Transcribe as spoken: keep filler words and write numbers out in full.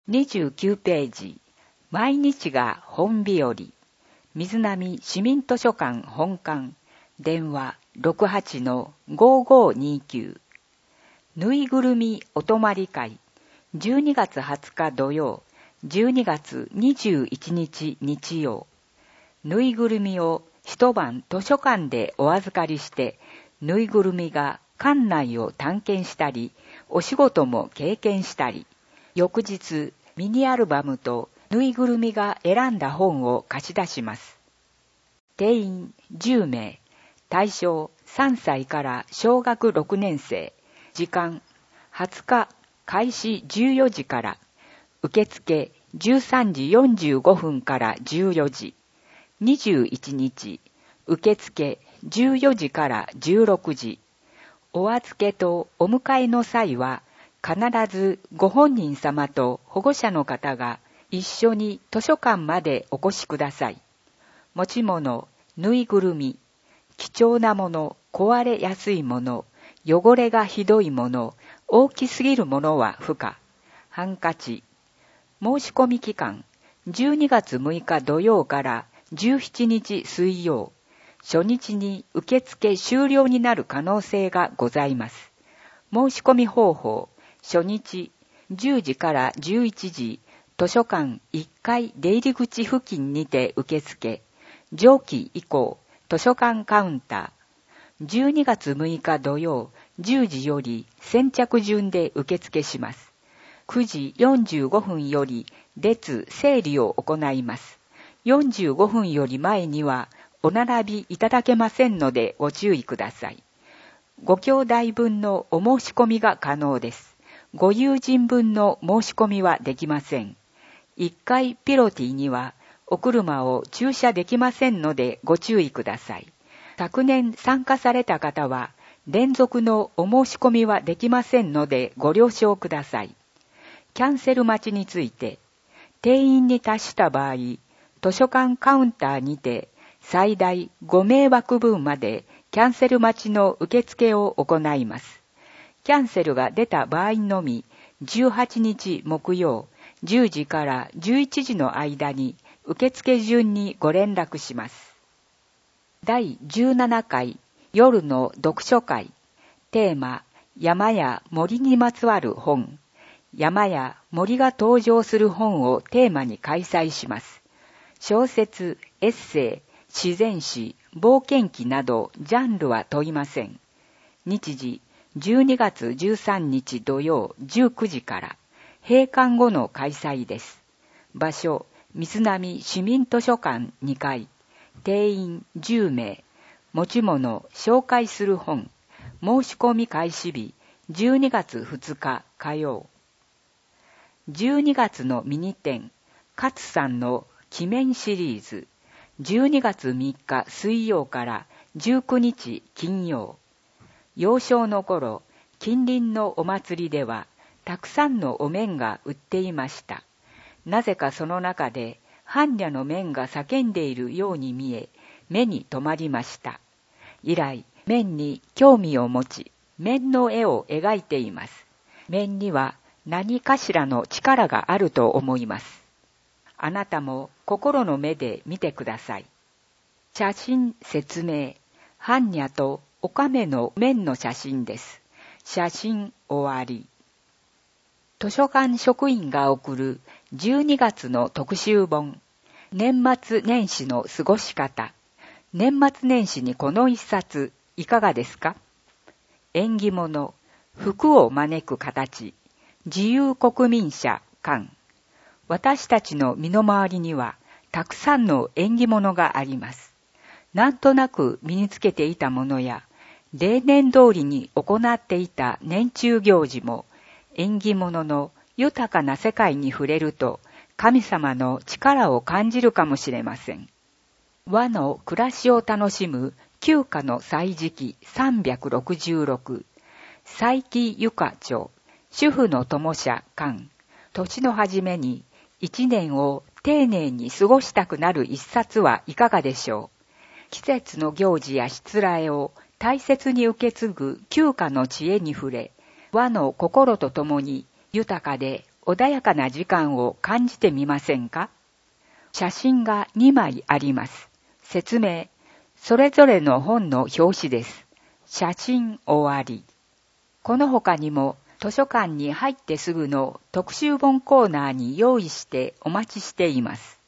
にじゅうきゅうページ、毎日が本日和、水波市民図書館本館、電話 ろくはちのごーごーにーきゅう。ぬいぐるみお泊まり会、じゅうにがつはつか土曜、じゅうにがつにじゅういちにち日曜。ぬいぐるみを一晩図書館でお預かりして、ぬいぐるみが館内を探検したり、お仕事も経験したり、翌日ミニアルバムとぬいぐるみが選んだ本を貸し出します。定員じゅうめい、対象さんさいから小学ろくねんせい、時間はつか開始じゅうよじから、受付じゅうさんじよんじゅうごふんからじゅうよじ、にじゅういちにち、受付じゅうよじからじゅうろくじ、お預けとお迎えの際は、必ずご本人様と保護者の方が一緒に図書館までお越しください。持ち物、ぬいぐるみ、貴重なもの、壊れやすいもの、汚れがひどいもの、大きすぎるものは不可。ハンカチ。申し込み期間、じゅうにがつむいか土曜からじゅうしちにち水曜。初日に受付終了になる可能性がございます。申し込み方法、初日じゅうじからじゅういちじ、図書館いっかい出入り口付近にて受付、上記以降、図書館カウンター、じゅうにがつむいか土曜じゅうじより先着順で受付します。くじよんじゅうごふんより列整理を行います。よんじゅうごふんより前にはお並びいただけませんのでご注意ください。ご兄弟分のお申し込みが可能です。ご友人分の申し込みはできません。いっかいピロティにはお車を駐車できませんのでご注意ください。昨年参加された方は連続のお申し込みはできませんのでご了承ください。キャンセル待ちについて、定員に達した場合、図書館カウンターにて最大ごめいわくぶんまでキャンセル待ちの受付を行います。キャンセルが出た場合のみ、じゅうはちにち木曜、じゅうじからじゅういちじの間に受付順にご連絡します。だいじゅうななかい夜の読書会、テーマ、山や森にまつわる本。山や森が登場する本をテーマに開催します。小説、エッセイ、自然史、冒険記などジャンルは問いません。日時、じゅうにがつじゅうさんにち土曜じゅうくじから、閉館後の開催です。場所、水波市民図書館にかい、定員じゅうめい、持ち物、紹介する本、申し込み開始日、じゅうにがつふつか火曜。じゅうにがつのミニ展、勝さんの記念シリーズ、じゅうにがつみっか水曜からじゅうくにち金曜。幼少の頃、近隣のお祭りでは、たくさんのお面が売っていました。なぜかその中で、般若の面が叫んでいるように見え、目に留まりました。以来、面に興味を持ち、面の絵を描いています。面には何かしらの力があると思います。あなたも心の目で見てください。写真説明、般若とお亀の面の写真です。写真終わり。図書館職員が送るじゅうにがつの特集本、年末年始の過ごし方。年末年始にこの一冊いかがですか？縁起物、福を招く形、自由国民社館。私たちの身の回りにはたくさんの縁起物があります。なんとなく身につけていたものや、例年通りに行っていた年中行事も、縁起物の豊かな世界に触れると、神様の力を感じるかもしれません。和の暮らしを楽しむ旧家の歳時記さんびゃくろくじゅうろく、佐伯ゆか町、主婦の友社館、年の初めに一年を丁寧に過ごしたくなる一冊はいかがでしょう。季節の行事やしつらえを大切に受け継ぐ旧家の知恵に触れ、和の心とともに豊かで穏やかな時間を感じてみませんか？写真がにまいあります。説明。それぞれの本の表紙です。写真終わり。この他にも図書館に入ってすぐの特集本コーナーに用意してお待ちしています。